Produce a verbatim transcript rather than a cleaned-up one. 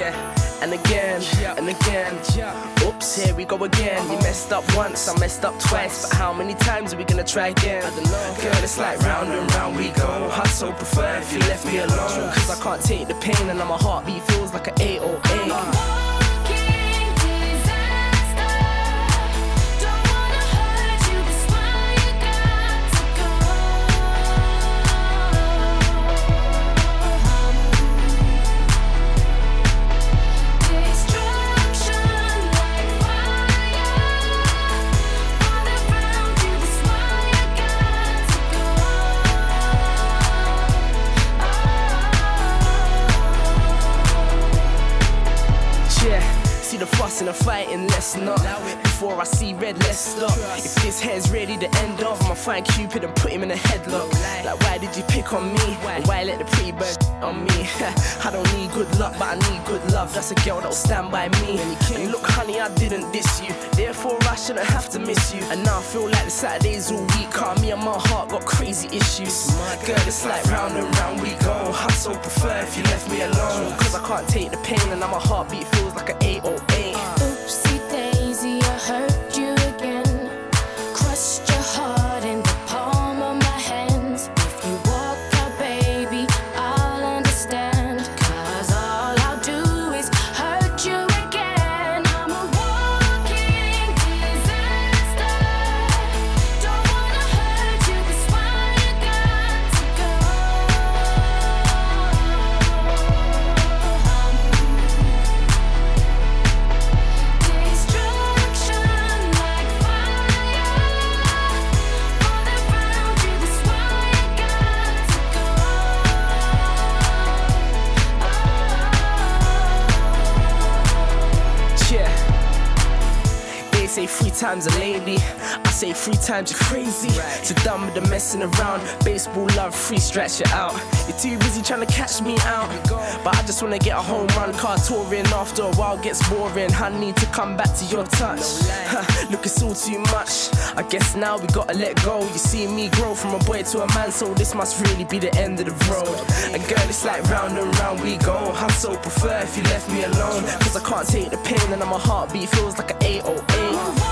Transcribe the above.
Yeah, and again, and again. Oops, here we go again. You messed up once, I messed up twice, but how many times are we gonna try again? I don't know. Girl, it's like round and round we go. I'd so prefer if you left me alone, cause I can't take the pain and now my heartbeat feels like an eight oh eight. See the fuss and the fighting, let's not. Before I see red, let's stop. If this hair's ready to end off, I'ma find Cupid and put him in a headlock. Like, why did you pick on me? And why let the pretty bird on me? I don't need good luck, but I need good love. That's a girl that'll stand by me. And look, honey, I didn't diss you, therefore I shouldn't have to miss you. And now I feel like the Saturdays all week, cause me and my heart got crazy issues. Girl, it's like round and round we go. I'd so prefer if you left me alone, cause I can't take the pain and now my heartbeat feels like an eight oh eight. Oopsie daisy, I hurt you again. Crushed your heart in the palm of my hand. If you walk out, baby, I'll understand, cause all I'll do is hurt you again. I'm a walking disaster. Don't wanna hurt you, that's why you got to go. Say three times a lady, I say three times you're crazy. So done with the messing around. Baseball love, free stretch it out. You're too busy trying to catch me out, but I just wanna get a home run. Car touring after a while gets boring. I need to come back to your touch. Look, it's all too much. I guess now we gotta let go. You see me grow from a boy to a man, so this must really be the end of the road. And girl, it's like round and round we go. I'd so prefer if you left me alone, cause I can't take the pain and now my heartbeat feels like an eight oh eight.